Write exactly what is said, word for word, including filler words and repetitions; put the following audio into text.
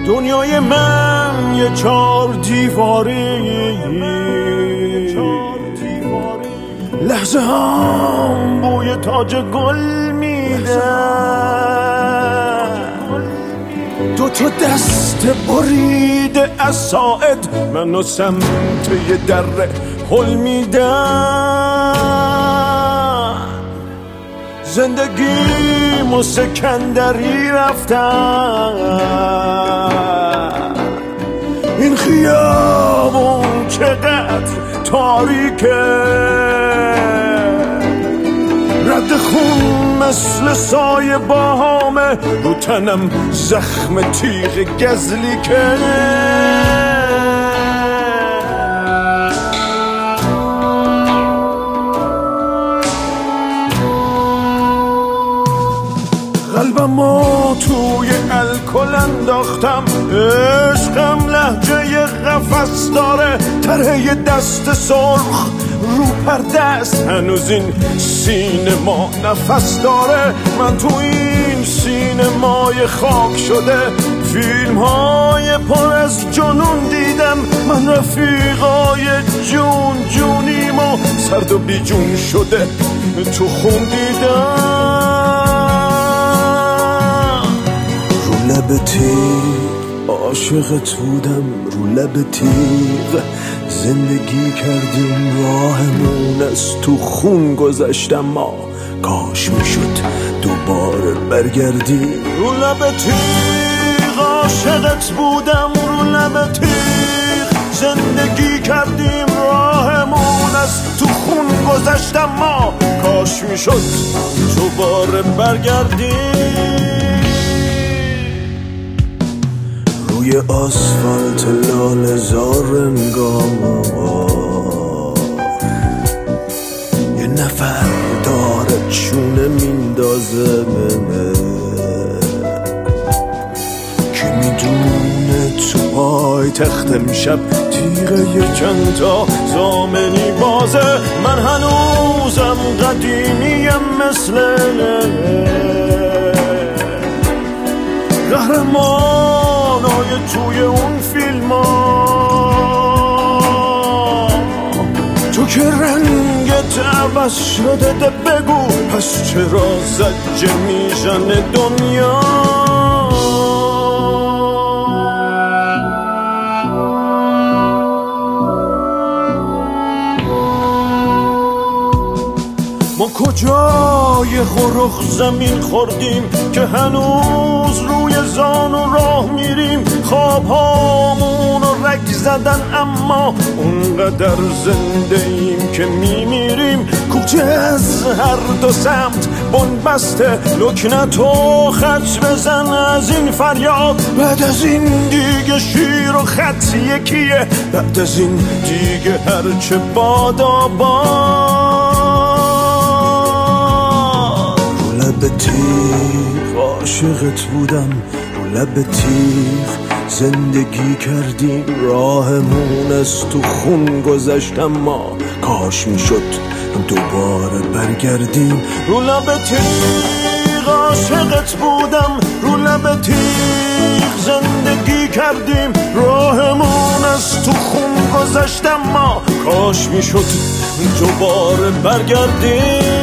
دنیای من یه چار دیواری، لحظه هم بوی تاج گل میده، دو تا دست بریده از ساعد منو سمت یه دره هل میدن. زندگیمو سکندری رفتن، این خیابون چقدر تاریکه، رد خون مثل سایه باهامه، رو تنم زخم تیغ گزلی که قلبمو توی الکل انداختم، عشقم لهجه قفس داره، طرح یه دست سرخ رو پرده است، هنوز این سینما نفس داره. من تو این سینمای خاک شده فیلم های پر از جنون دیدم، من رفیقای جون جونیم و سرد و بی جون شده تو خون دیدم. رو لب تیغ عاشقت بودم، رو لب تیغ زندگی کردیم، راهمون از تو خون گذشتم، ما کاش میشد دوباره برگردیم. رو لب تیغ عاشقت بودم، رو لب تیغ زندگی کردیم، راهمون از تو خون گذشتم، ما کاش میشد دوباره برگردیم. روی آسفالت لاله زار انگار یه نفر داره چونه میندازه، که میدونه تو پای تخت امشب تیغه یه چند تا زامنی بازه. من هنوزم قدیمیم مثل قهرمانای توی اون فیلم ها، تو که رنگت عوض شده، ده بگو پس چرا زجه میزنه دنیا؟ ما کجای خورخ زمین خوردیم که هنوز روی زان و راه میریم، خواب هامون رو رگ زدن اما اونقدر زنده ایم که میمیریم. کوچه از هر دو سمت بنبسته، لکنت و خط بزن از این فریاد، بعد از این دیگه شیر و خط یکیه، بعد از این دیگه هرچه بادا باد. لب تیغ عاشقت بودم، رو لب تیغ زندگی کردیم، راهمون از تو خون گذشتم، ما کاش میشد دوباره برگردیم. رو لب تیغ عاشقت بودم، رو لب تیغ زندگی کردیم، راهمون از تو خون گذشتم، ما کاش میشد دوباره برگردیم.